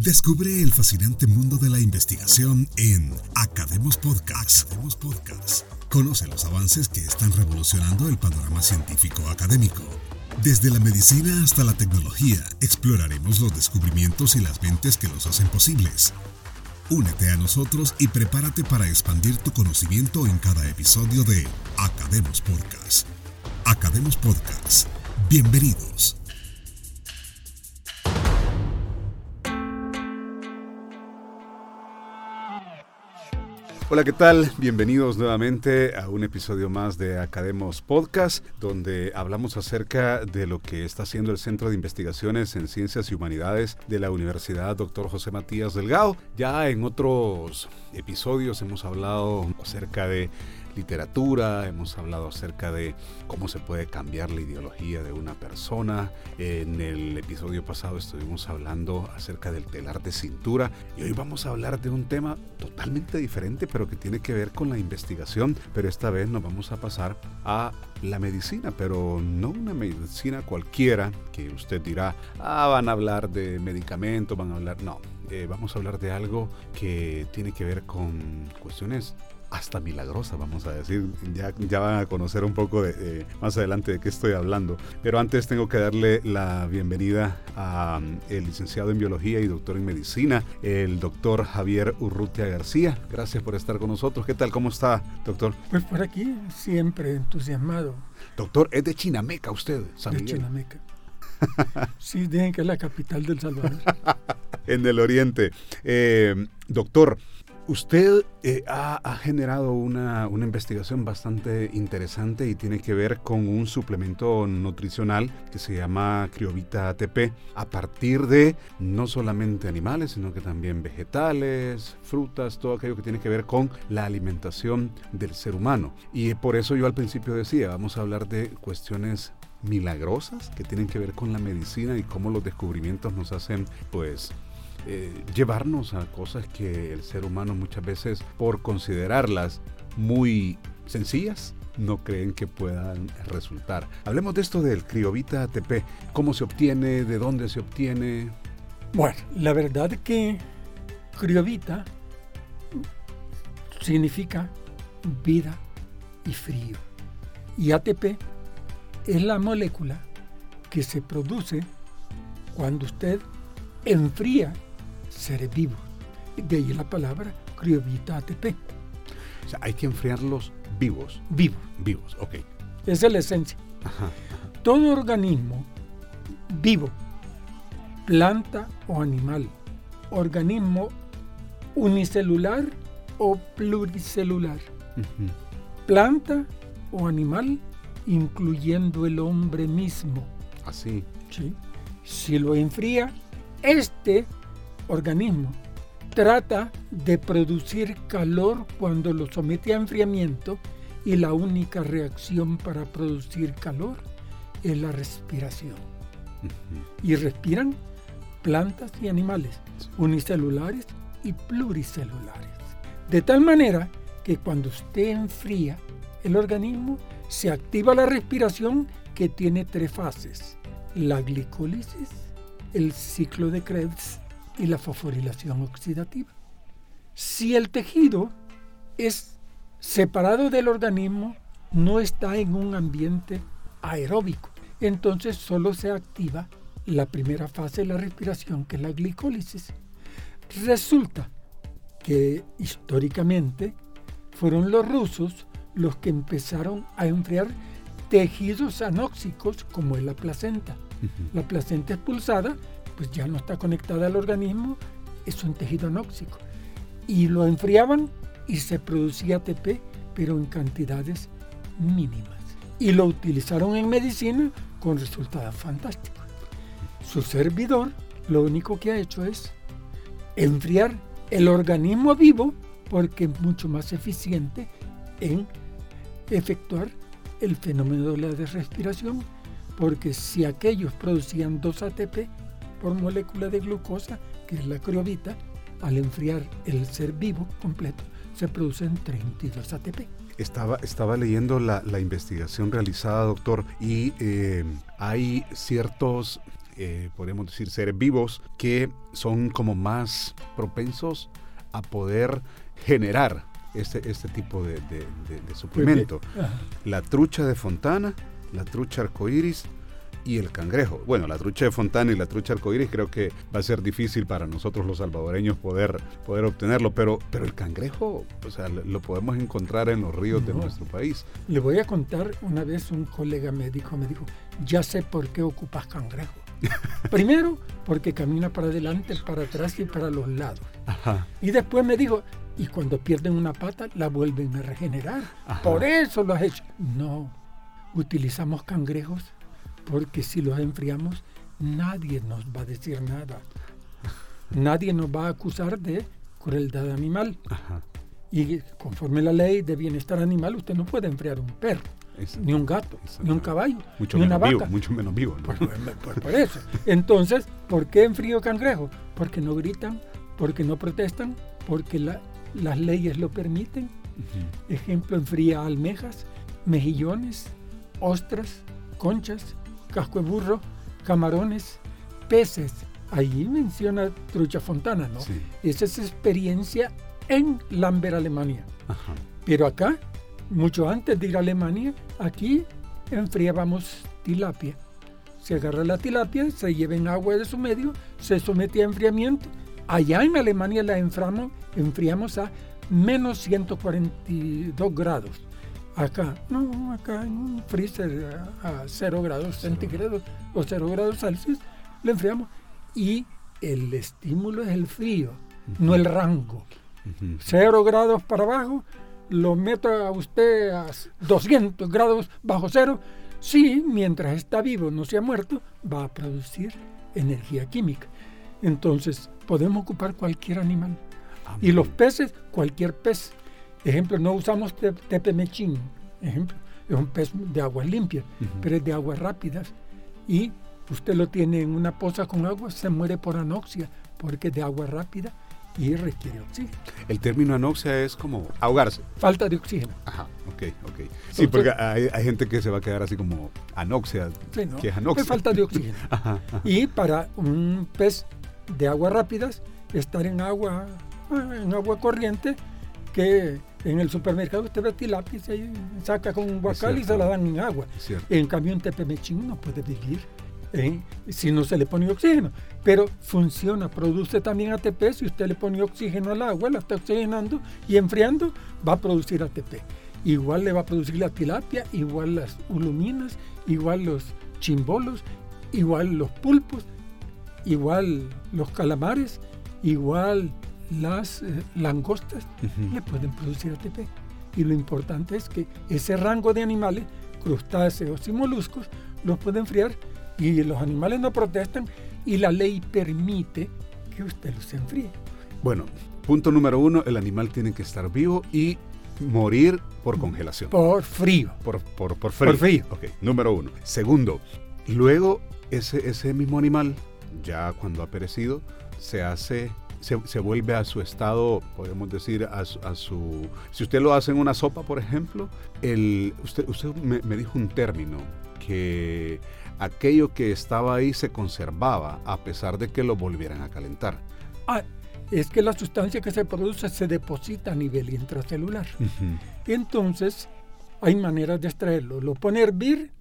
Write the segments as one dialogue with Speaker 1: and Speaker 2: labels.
Speaker 1: Descubre el fascinante mundo de la investigación en Academos Podcast. Conoce los avances que están revolucionando el panorama científico académico. Desde la medicina hasta la tecnología, exploraremos los descubrimientos y las mentes que los hacen posibles. Únete a nosotros y prepárate para expandir tu conocimiento en cada episodio de Academos Podcast. Academos Podcast. Bienvenidos.
Speaker 2: Hola, ¿qué tal? Bienvenidos nuevamente a un episodio más de Academos Podcast, donde hablamos acerca de lo que está haciendo el Centro de Investigaciones en Ciencias y Humanidades de la Universidad Dr. José Matías Delgado. Ya en otros episodios hemos hablado acerca de literatura, hemos hablado acerca de cómo se puede cambiar la ideología de una persona. En el episodio pasado estuvimos hablando acerca del telar de cintura y hoy vamos a hablar de un tema totalmente diferente, pero que tiene que ver con la investigación, pero esta vez nos vamos a pasar a la medicina, pero no una medicina cualquiera que usted dirá, van a hablar de medicamentos, vamos a hablar de algo que tiene que ver con cuestiones hasta milagrosa, vamos a decir. Ya van a conocer un poco más adelante de qué estoy hablando. Pero antes tengo que darle la bienvenida al licenciado en Biología y doctor en Medicina, el doctor Javier Urrutia García. Gracias por estar con nosotros. ¿Qué tal? ¿Cómo está, doctor?
Speaker 3: Pues por aquí, siempre entusiasmado.
Speaker 2: Doctor, es de Chinameca usted, San Miguel.
Speaker 3: De Chinameca. Sí, dicen que es la capital del Salvador.
Speaker 2: En el oriente. Doctor, usted ha generado una investigación bastante interesante y tiene que ver con un suplemento nutricional que se llama Criovita ATP, a partir de no solamente animales, sino que también vegetales, frutas, todo aquello que tiene que ver con la alimentación del ser humano. Y por eso yo al principio decía, vamos a hablar de cuestiones milagrosas que tienen que ver con la medicina y cómo los descubrimientos nos hacen, llevarnos a cosas que el ser humano muchas veces, por considerarlas muy sencillas, no creen que puedan resultar. Hablemos de esto del Criovita ATP. ¿Cómo se obtiene? ¿De dónde se obtiene?
Speaker 3: Bueno, la verdad que Criovita significa vida y frío. Y ATP es la molécula que se produce cuando usted enfría seres vivos. De ahí la palabra Criovita ATP.
Speaker 2: O sea, hay que enfriarlos vivos. Vivos, ok.
Speaker 3: Esa es la esencia.
Speaker 2: Ajá.
Speaker 3: Todo organismo vivo, planta o animal, organismo unicelular o pluricelular, planta o animal, incluyendo el hombre mismo.
Speaker 2: Así.
Speaker 3: Sí. Si lo enfría, este organismo trata de producir calor cuando lo somete a enfriamiento y la única reacción para producir calor es la respiración. Y respiran plantas y animales, unicelulares y pluricelulares. De tal manera que cuando usted enfría el organismo, se activa la respiración, que tiene 3 fases: la glicólisis, el ciclo de Krebs y la fosforilación oxidativa. Si el tejido es separado del organismo, no está en un ambiente aeróbico, entonces solo se activa la primera fase de la respiración, que es la glicólisis. Resulta que históricamente fueron los rusos los que empezaron a enfriar tejidos anóxicos como es la placenta. La placenta expulsada, pues ya no está conectada al organismo, es un tejido anóxico. Y lo enfriaban y se producía ATP, pero en cantidades mínimas. Y lo utilizaron en medicina con resultados fantásticos. Su servidor lo único que ha hecho es enfriar el organismo vivo, porque es mucho más eficiente en efectuar el fenómeno de la respiración, porque si aquellos producían 2 ATP por molécula de glucosa, que es la criovita, al enfriar el ser vivo completo, se producen 32 ATP.
Speaker 2: Estaba leyendo la investigación realizada, doctor, y hay ciertos podríamos decir, seres vivos que son como más propensos a poder generar este tipo de suplemento. La trucha de Fontana, la trucha arcoíris y el cangrejo. Bueno, la trucha de Fontana y la trucha arcoíris creo que va a ser difícil para nosotros los salvadoreños poder obtenerlo, pero el cangrejo, o sea, lo podemos encontrar en los ríos de nuestro país.
Speaker 3: Le voy a contar, una vez un colega médico me dijo, ya sé por qué ocupas cangrejo. Primero, porque camina para adelante, para atrás y para los lados.
Speaker 2: Ajá.
Speaker 3: Y después me dijo, y cuando pierden una pata, la vuelven a regenerar. Ajá. Por eso lo has hecho. No, utilizamos cangrejos porque si los enfriamos, nadie nos va a decir nada. Nadie nos va a acusar de crueldad animal.
Speaker 2: Ajá.
Speaker 3: Y conforme la ley de bienestar animal, usted no puede enfriar un perro, ni un gato, ni un caballo, ni una vaca.
Speaker 2: Mucho menos vivo, ¿no?
Speaker 3: Por eso. Entonces, ¿por qué enfrío cangrejo? Porque no gritan, porque no protestan, porque las leyes lo permiten. Uh-huh. Ejemplo, enfría almejas, mejillones, ostras, conchas, casco de burro, camarones, peces. Ahí menciona trucha Fontana, ¿no?
Speaker 2: Sí.
Speaker 3: Esa es experiencia en Lamber, Alemania.
Speaker 2: Ajá.
Speaker 3: Pero acá, mucho antes de ir a Alemania, aquí enfriábamos tilapia. Se agarra la tilapia, se lleva en agua de su medio, se somete a enfriamiento. Allá en Alemania la enfriamos a menos 142 grados. Acá en un freezer a 0 grados centígrados o 0 grados Celsius, lo enfriamos. Y el estímulo es el frío, no el rango. 0 grados para abajo, lo meto a usted a 200 grados bajo cero. Sí, mientras está vivo, no se ha muerto, va a producir energía química. Entonces, podemos ocupar cualquier animal. Y los peces, cualquier pez. Ejemplo, no usamos tepemechín. Ejemplo, es un pez de aguas limpias, pero es de aguas rápidas. Y usted lo tiene en una poza con agua, se muere por anoxia, porque es de agua rápida y requiere oxígeno.
Speaker 2: El término anoxia es como ahogarse.
Speaker 3: Falta de oxígeno.
Speaker 2: Ajá, ok. Sí, porque hay gente que se va a quedar así como anoxia.
Speaker 3: Sí, ¿no?
Speaker 2: ¿Qué es anoxia?
Speaker 3: Es falta de oxígeno.
Speaker 2: Ajá.
Speaker 3: Y para un pez de aguas rápidas, estar en agua corriente, que en el supermercado usted ve tilapia y se saca con un guacal y se la dan en agua. En cambio, un tepemechín no puede vivir si no se le pone oxígeno. Pero funciona, produce también ATP. Si usted le pone oxígeno al agua, la está oxigenando y enfriando, va a producir ATP. Igual le va a producir la tilapia, igual las uluminas, igual los chimbolos, igual los pulpos, igual los calamares, igual las langostas, le pueden producir ATP. Y lo importante es que ese rango de animales, crustáceos y moluscos, los puede enfriar y los animales no protestan y la ley permite que usted los enfríe.
Speaker 2: Bueno, punto número 1, el animal tiene que estar vivo y morir por congelación.
Speaker 3: Por frío.
Speaker 2: Por frío.
Speaker 3: Por frío.
Speaker 2: Ok, número 1. Segundo, luego ese mismo animal, ya cuando ha perecido, se vuelve a su estado, podemos decir, a su... Si usted lo hace en una sopa, por ejemplo, usted me dijo un término, que aquello que estaba ahí se conservaba a pesar de que lo volvieran a calentar.
Speaker 3: Es que la sustancia que se produce se deposita a nivel intracelular. Entonces, hay maneras de extraerlo. Lo pone a hervir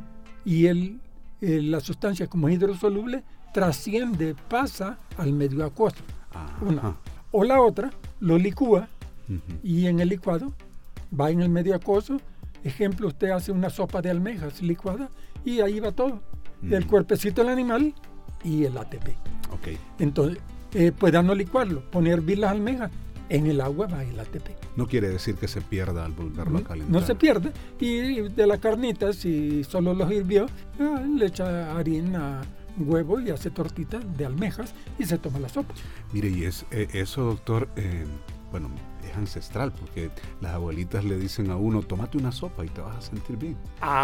Speaker 3: y la sustancia, como es hidrosoluble, trasciende, pasa al medio acuoso. Una. O la otra, lo licúa y en el licuado va en el medio acuoso. Ejemplo, usted hace una sopa de almejas licuada y ahí va todo. El cuerpecito del animal y el ATP.
Speaker 2: Okay.
Speaker 3: Entonces, puede no licuarlo, poner a hervir las almejas. En el agua va el ATP.
Speaker 2: No quiere decir que se pierda al volverlo a calentar.
Speaker 3: No se pierde. Y de la carnita, si solo los hirvió, le echa harina, huevo y hace tortitas de almejas y se toma la sopa.
Speaker 2: Mire, y eso, doctor, bueno, es ancestral, porque las abuelitas le dicen a uno, tómate una sopa y te vas a sentir bien.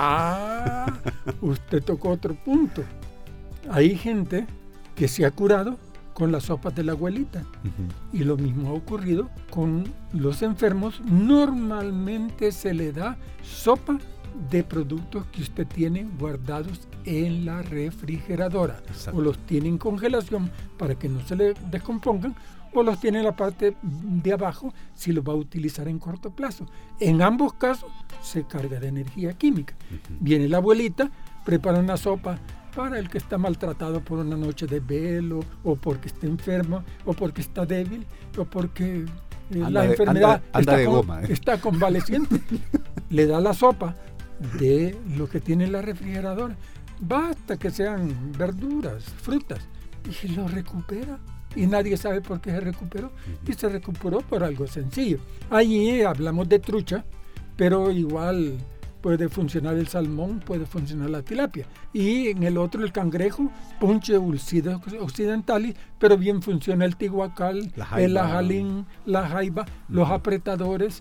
Speaker 3: Usted tocó otro punto. Hay gente que se ha curado con las sopas de la abuelita. Y lo mismo ha ocurrido con los enfermos. Normalmente se le da sopa de productos que usted tiene guardados en la refrigeradora.
Speaker 2: Exacto.
Speaker 3: O los tiene en congelación para que no se le descompongan, o los tiene en la parte de abajo si los va a utilizar en corto plazo. En ambos casos se carga de energía química. Viene la abuelita, prepara una sopa para el que está maltratado por una noche de velo, o porque está enfermo, o porque está débil, o porque la enfermedad está convaleciente. Le da la sopa de lo que tiene en la refrigeradora. Basta que sean verduras, frutas, y lo recupera. Y nadie sabe por qué se recuperó. Y se recuperó por algo sencillo. Allí hablamos de trucha, pero igual puede funcionar el salmón, puede funcionar la tilapia. Y en el otro, el cangrejo, Punche occidentalis, pero bien funciona el tihuacal, el ajalín, la jaiba, los apretadores,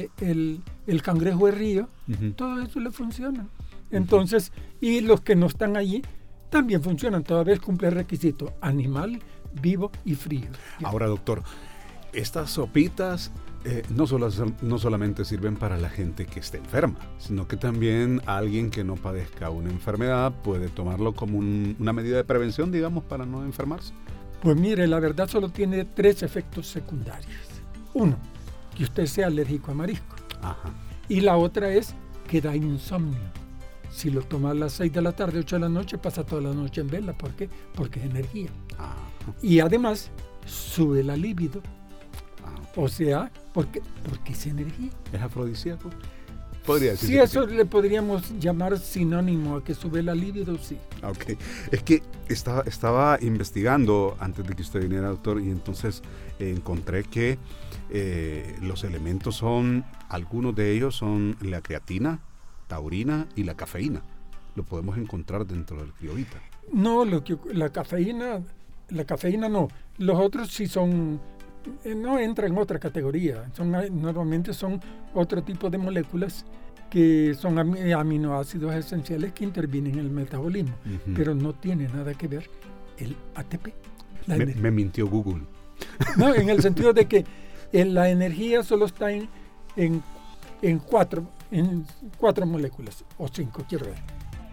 Speaker 3: el cangrejo de río. Todo eso le funciona. Entonces, y los que no están allí también funcionan. Toda vez cumple el requisito animal, vivo y frío.
Speaker 2: Ahora, doctor, estas sopitas no solamente sirven para la gente que esté enferma, sino que también alguien que no padezca una enfermedad puede tomarlo como una medida de prevención, digamos, para no enfermarse.
Speaker 3: Pues mire, la verdad solo tiene 3 efectos secundarios. Uno, que usted sea alérgico a marisco.
Speaker 2: Ajá.
Speaker 3: Y la otra es que da insomnio. Si lo toma a las 6 de la tarde, 8 de la noche, pasa toda la noche en vela. ¿Por qué? Porque es energía.
Speaker 2: Ajá.
Speaker 3: Y además sube la libido. O sea, porque es energía.
Speaker 2: ¿Es afrodisíaco? Podría decir.
Speaker 3: Sí, eso le podríamos llamar sinónimo a que sube la libido, sí.
Speaker 2: Ok. Es que estaba investigando antes de que usted viniera, doctor, y entonces encontré que los elementos algunos de ellos son la creatina, taurina y la cafeína. Lo podemos encontrar dentro del criovita.
Speaker 3: No, la cafeína no. Los otros sí son, no entran en otra categoría. Normalmente son otro tipo de moléculas que son aminoácidos esenciales que intervienen en el metabolismo, pero no tiene nada que ver el ATP.
Speaker 2: Me mintió Google.
Speaker 3: No, en el sentido de que la energía solo está en 4 moléculas, o 5, quiero ver.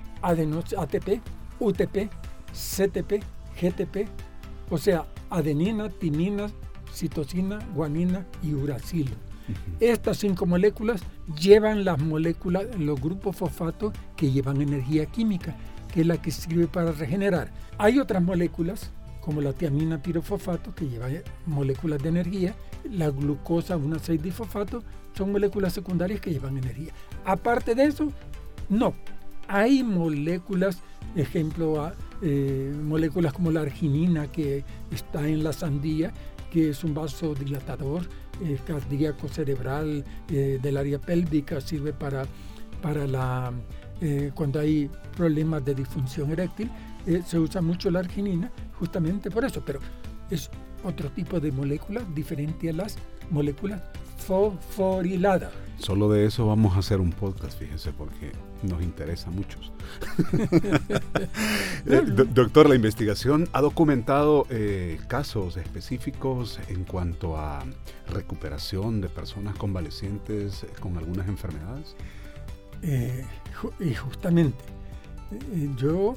Speaker 3: ATP, UTP, CTP, GTP, o sea, adenina, timina, citosina, guanina y uracilo. Estas 5 moléculas llevan los grupos fosfato que llevan energía química, que es la que sirve para regenerar. Hay otras moléculas, como la tiamina pirofosfato, que lleva moléculas de energía, la glucosa 1,6-difosfato, son moléculas secundarias que llevan energía. Aparte de eso, no. Hay moléculas, ejemplo, moléculas como la arginina, que está en la sandía, que es un vasodilatador cardíaco cerebral del área pélvica, sirve para cuando hay problemas de disfunción eréctil, se usa mucho la arginina justamente por eso, pero es otro tipo de molécula diferente a las moléculas fosforiladas.
Speaker 2: Solo de eso vamos a hacer un podcast, fíjese, porque nos interesa mucho. Doctor, la investigación ha documentado casos específicos en cuanto a recuperación de personas convalecientes con algunas enfermedades.
Speaker 3: Y justamente yo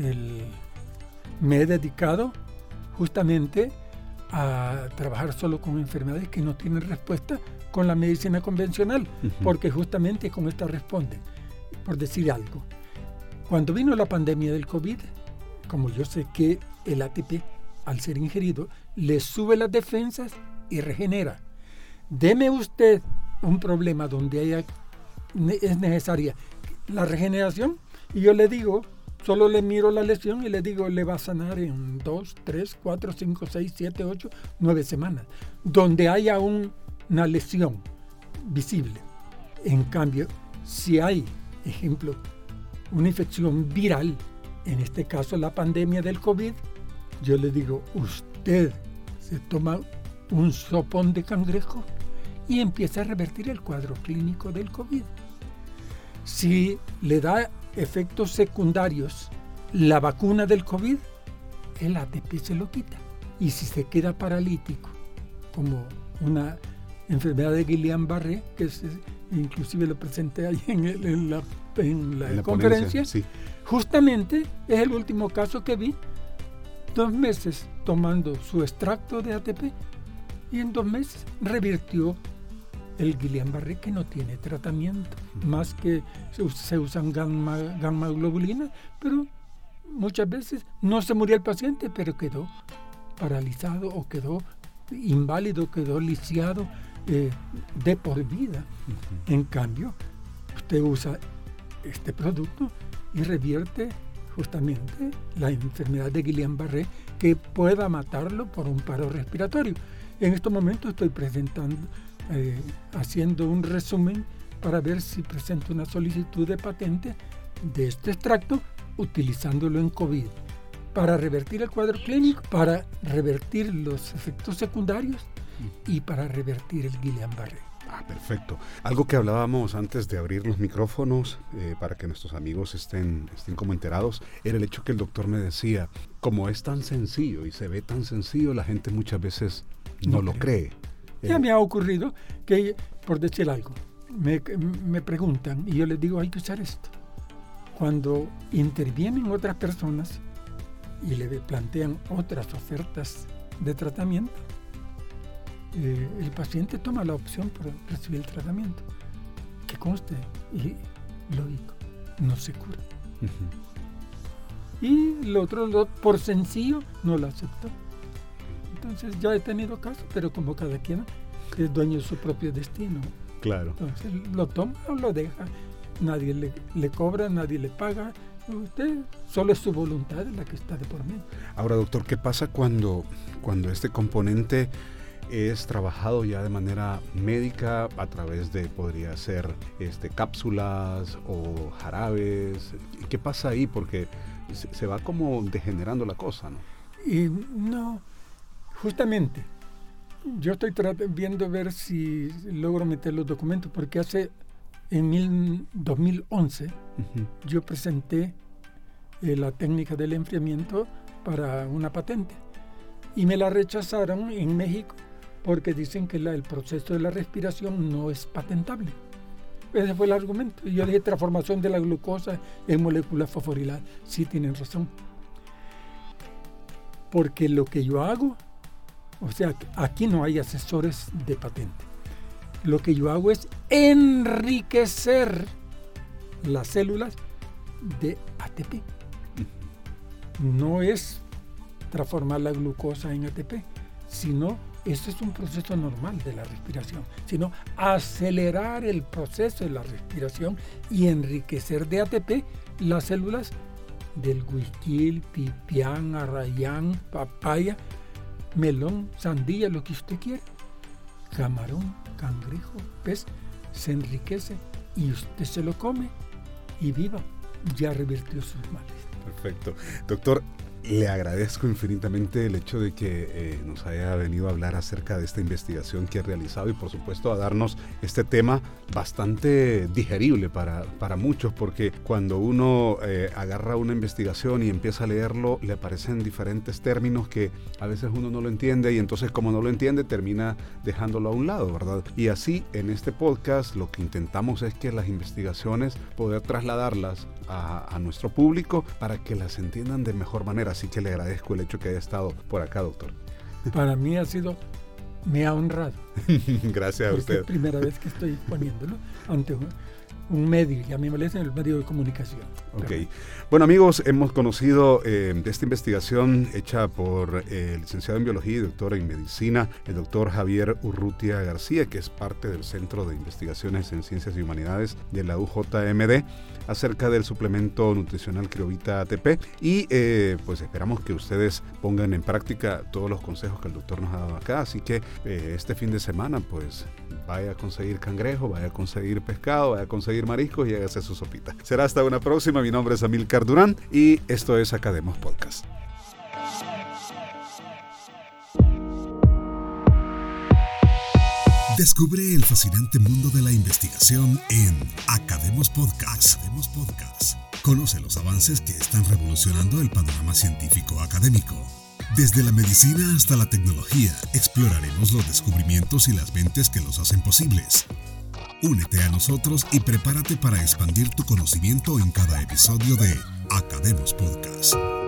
Speaker 3: me he dedicado justamente a trabajar solo con enfermedades que no tienen respuesta con la medicina convencional, porque justamente con esta responden. Por decir algo, cuando vino la pandemia del COVID, como yo sé que el ATP, al ser ingerido, le sube las defensas y regenera. Deme usted un problema donde es necesaria la regeneración, y yo le digo, solo le miro la lesión y le digo, le va a sanar en 2, 3, 4, 5, 6, 7, 8, 9 semanas, donde haya una lesión visible. En cambio, si hay, ejemplo, una infección viral, en este caso la pandemia del COVID, yo le digo, usted se toma un sopón de cangrejo y empieza a revertir el cuadro clínico del COVID. Si le da efectos secundarios la vacuna del COVID, el ATP se lo quita. Y si se queda paralítico, como una enfermedad de Guillain-Barré, que inclusive lo presenté ahí en la conferencia.
Speaker 2: Sí.
Speaker 3: Justamente es el último caso que vi, 2 meses tomando su extracto de ATP y en 2 meses revirtió el Guillain-Barré, que no tiene tratamiento, más que se usan gamma globulina, pero muchas veces no se murió el paciente, pero quedó paralizado o quedó inválido, quedó lisiado de por vida. En cambio, usted usa este producto y revierte justamente la enfermedad de Guillain-Barré, que pueda matarlo por un paro respiratorio. En estos momentos estoy haciendo un resumen para ver si presento una solicitud de patente de este extracto utilizándolo en COVID para revertir el cuadro clínico, para revertir los efectos secundarios y para revertir el Guillain-Barré.
Speaker 2: Perfecto. Algo que hablábamos antes de abrir los micrófonos para que nuestros amigos estén como enterados, era el hecho que el doctor me decía, como es tan sencillo y se ve tan sencillo, la gente muchas veces no lo cree.
Speaker 3: Ya me ha ocurrido que, por decir algo, me preguntan y yo les digo, hay que usar esto. Cuando intervienen otras personas y le plantean otras ofertas de tratamiento, el paciente toma la opción por recibir el tratamiento. Que conste, y lógico, no se cura. Y lo otro, por sencillo, no lo aceptó. Entonces ya he tenido casos, pero como cada quien es dueño de su propio destino.
Speaker 2: Claro.
Speaker 3: Entonces lo toma o lo deja. Nadie le cobra, nadie le paga. Usted solo es su voluntad la que está de por medio.
Speaker 2: Ahora, doctor, ¿qué pasa cuando este componente es trabajado ya de manera médica a través de, podría ser cápsulas o jarabes? ¿Qué pasa ahí? Porque se va como degenerando la cosa, ¿no?
Speaker 3: Y no, justamente, yo estoy viendo ver si logro meter los documentos, porque en 2011 yo presenté la técnica del enfriamiento para una patente y me la rechazaron en México porque dicen que el proceso de la respiración no es patentable. Ese fue el argumento. Y yo dije, transformación de la glucosa en moléculas fosforiladas. Sí, tienen razón. Porque lo que yo hago, o sea, aquí no hay asesores de patente. Lo que yo hago es enriquecer las células de ATP. No es transformar la glucosa en ATP, sino eso es un proceso normal de la respiración, sino acelerar el proceso de la respiración y enriquecer de ATP las células del huiquil, pipián, arrayán, papaya, melón, sandía, lo que usted quiera, camarón, cangrejo, pez, se enriquece y usted se lo come y viva, ya revirtió sus males.
Speaker 2: Perfecto. Doctor, le agradezco infinitamente el hecho de que nos haya venido a hablar acerca de esta investigación que ha realizado y por supuesto a darnos este tema bastante digerible para muchos, porque cuando uno agarra una investigación y empieza a leerlo, le aparecen diferentes términos que a veces uno no lo entiende y entonces como no lo entiende termina dejándolo a un lado, ¿verdad? Y así en este podcast lo que intentamos es que las investigaciones poder trasladarlas a nuestro público para que las entiendan de mejor manera. Así que le agradezco el hecho que haya estado por acá, doctor.
Speaker 3: Para mí me ha honrado.
Speaker 2: Gracias a usted.
Speaker 3: Es la primera vez que estoy poniéndolo ante un medio, y a mí me molesta en el medio de comunicación.
Speaker 2: Ok. Bueno, amigos, hemos conocido de esta investigación hecha por el licenciado en Biología y doctor en Medicina, el doctor Javier Urrutia García, que es parte del Centro de Investigaciones en Ciencias y Humanidades de la UJMD, acerca del suplemento nutricional Criovita ATP. Y pues esperamos que ustedes pongan en práctica todos los consejos que el doctor nos ha dado acá. Así que este fin de semana, pues vaya a conseguir cangrejo, vaya a conseguir pescado, vaya a conseguir mariscos y hágase su sopita. Será hasta una próxima. Mi nombre es Amílcar Durán y esto es Academos Podcast.
Speaker 1: Descubre el fascinante mundo de la investigación en Academos Podcast. Conoce los avances que están revolucionando el panorama científico académico. Desde la medicina hasta la tecnología, exploraremos los descubrimientos y las mentes que los hacen posibles. Únete a nosotros y prepárate para expandir tu conocimiento en cada episodio de Academos Podcast.